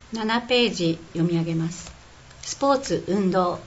7ページ読み上げます。スポーツ運動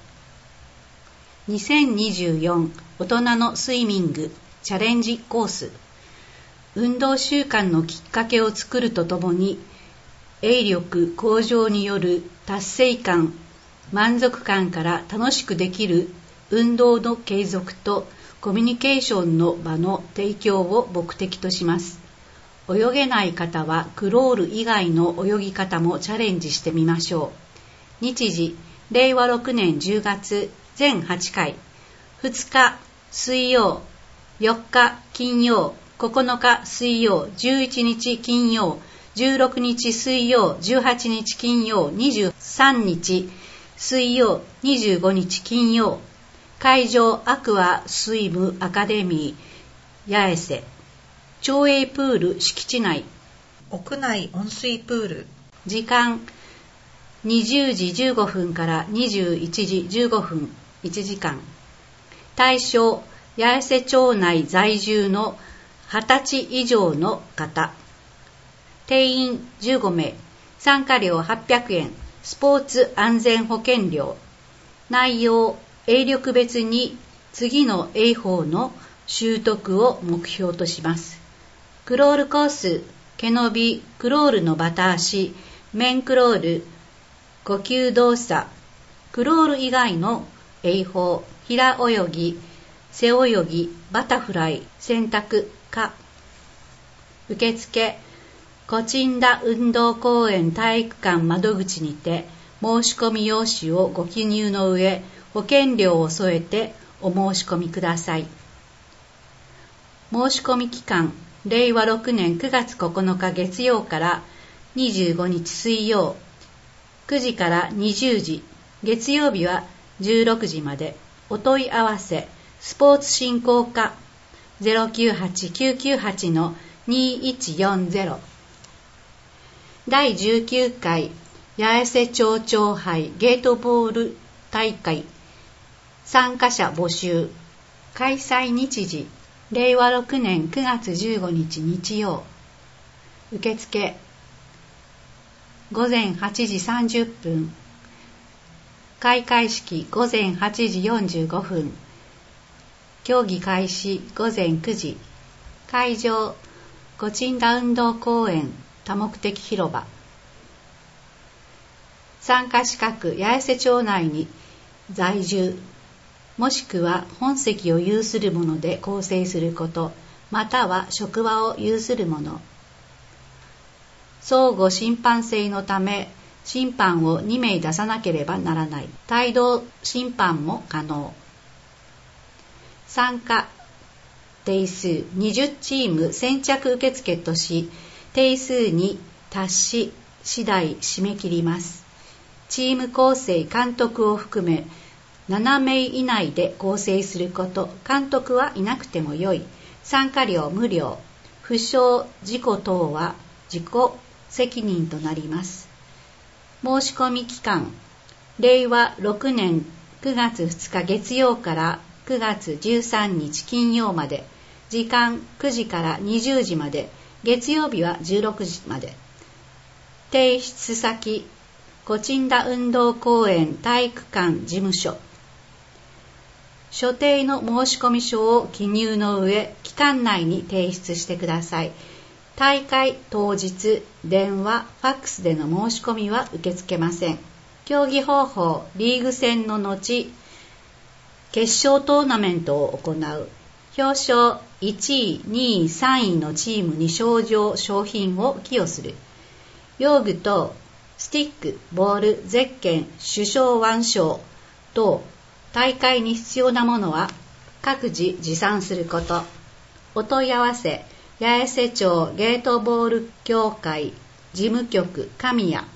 2024大人のスイミングチャレンジコース。運動習慣のきっかけを作るとともに、泳力向上による達成感、満足感から楽しくできる運動の継続とコミュニケーションの場の提供を目的とします。泳げない方はクロール以外の泳ぎ方もチャレンジしてみましょう。日時、令和6年10月全8回、2日水曜、4日金曜、9日水曜、11日金曜、16日水曜、18日金曜、23日水曜、25日金曜。会場アクアスイムアカデミー八重瀬。町営プール敷地内。 屋内温水プール。 時間20時15分から21時15分1時間。対象八重瀬町内在住の20歳以上の方。定員15名。参加料800円。スポーツ安全保険料。内容泳力別に次の泳法の習得を目標とします。クロールコース、毛伸び、クロールのバタ足、面クロール、呼吸動作、クロール以外の泳法、平泳ぎ、背泳ぎ、バタフライ、選択可。受付、コチンダ運動公園体育館窓口にて申し込み用紙をご記入の上、保険料を添えてお申し込みください。申し込み期間、令和6年9月9日月曜から25日水曜、9時から20時、月曜日は16時まで。お問い合わせ、スポーツ振興課 098-998-2140。第19回八重瀬町長杯ゲートボール大会参加者募集。開催日時、令和6年9月15日日曜。受付、午前8時30分。開会式午前8時45分。競技開始午前9時。会場、コチンダ運動公園多目的広場。参加資格、八重瀬町内に在住、もしくは本籍を有する者で構成すること、または職場を有する者。相互審判制のため、審判を2名出さなければならない。帯同審判も可能。参加定数20チーム先着受付とし、定数に達し次第締め切ります。チーム構成監督を含め7名以内で構成すること。監督はいなくてもよい。参加料無料。負傷事故等は自己責任となります。申し込み期間、令和6年9月2日月曜から9月13日金曜まで。時間9時から20時まで。月曜日は16時まで。提出先、コチンダ運動公園体育館事務所。所定の申し込み書を記入の上、期間内に提出してください。大会当日、電話、ファックスでの申し込みは受け付けません。競技方法、リーグ戦の後、決勝トーナメントを行う。表彰、1位、2位、3位のチームに賞状、賞品を寄与する。用具等、スティック、ボール、ゼッケン、主将腕章等、大会に必要なものは各自持参すること。お問い合わせ、八重瀬町ゲートボール協会事務局神谷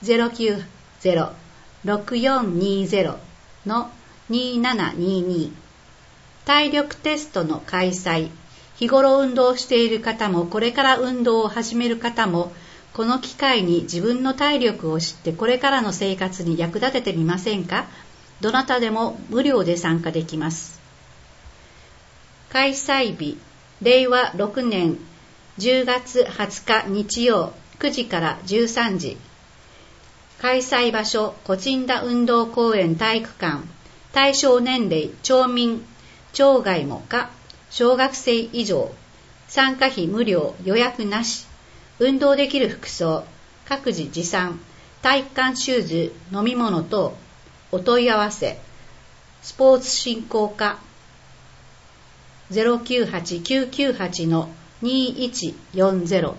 090-6420-2722。体力テストの開催。日頃運動している方もこれから運動を始める方も、この機会に自分の体力を知ってこれからの生活に役立ててみませんか？どなたでも無料で参加できます。開催日、令和6年10月20日日曜9時から13時。 開催場所コチンダ運動公園体育館。対象年齢町民、町外もか小学生以上。参加費無料、予約なし。運動できる服装各自持参。体育館シューズ、飲み物等。お問い合わせスポーツ振興課 098-998-2140。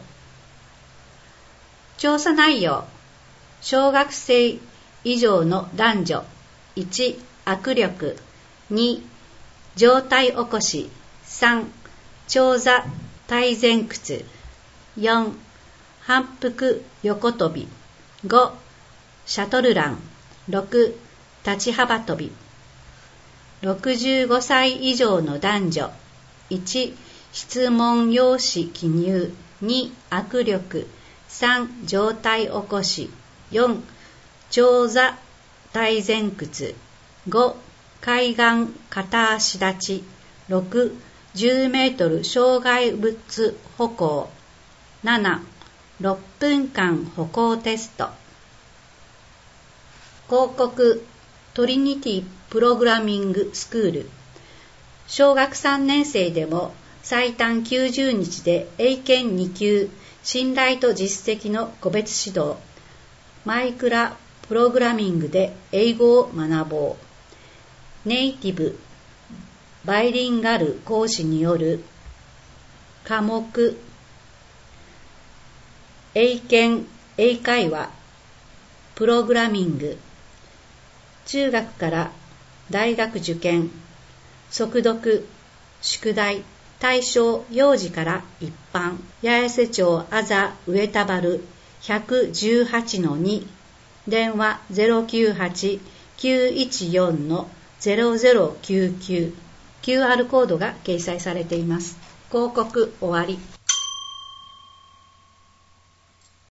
調査内容。小学生以上の男女。1、握力。2、上体起こし。3、長座体前屈。4、反復横跳び。5、シャトルラン。6、立ち幅跳び。65歳以上の男女。1、質問用紙記入。2、握力。3、上体起こし。4、長座体前屈。5、海岸片足立ち。6、10メートル障害物歩行。7、6分間歩行テスト。広告。トリニティプログラミングスクール。小学3年生でも最短90日で英検2級、信頼と実績の個別指導。マイクラプログラミングで英語を学ぼう。ネイティブ、バイリンガル講師による科目。英検、英会話、プログラミング。中学から大学受験。速読、宿題。対象幼児から一般。八重瀬町あざ上田原 118-2。電話 098-914-0099。QR コードが掲載されています。広告終わり。